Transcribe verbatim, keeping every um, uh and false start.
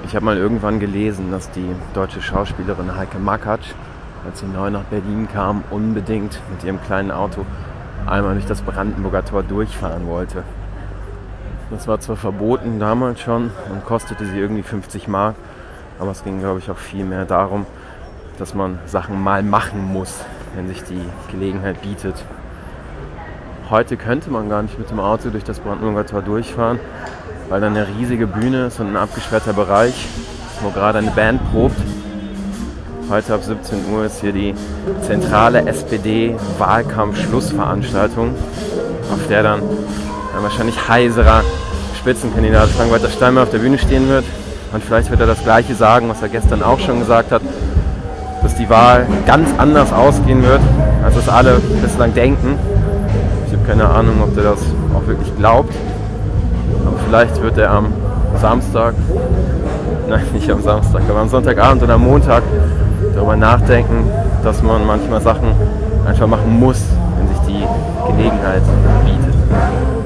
Ich habe mal irgendwann gelesen, dass die deutsche Schauspielerin Heike Makatsch, als sie neu nach Berlin kam, unbedingt mit ihrem kleinen Auto einmal durch das Brandenburger Tor durchfahren wollte. Das war zwar verboten damals schon und kostete sie irgendwie fünfzig Mark, aber es ging, glaube ich, auch viel mehr darum, dass man Sachen mal machen muss, wenn sich die Gelegenheit bietet. Heute könnte man gar nicht mit dem Auto durch das Brandenburger Tor durchfahren, weil da eine riesige Bühne ist und ein abgesperrter Bereich, wo gerade eine Band probt. Heute ab siebzehn Uhr ist hier die zentrale S P D-Wahlkampf-Schlussveranstaltung, auf der dann ein wahrscheinlich heiserer Spitzenkandidat Frank-Walter Steinmeier auf der Bühne stehen wird. Und vielleicht wird er das Gleiche sagen, was er gestern auch schon gesagt hat, dass die Wahl ganz anders ausgehen wird, als das alle bislang denken. Ich habe keine Ahnung, ob der das auch wirklich glaubt. Aber vielleicht wird er am Samstag, nein, nicht am Samstag, aber am Sonntagabend oder am Montag darüber nachdenken, dass man manchmal Sachen einfach machen muss, wenn sich die Gelegenheit bietet.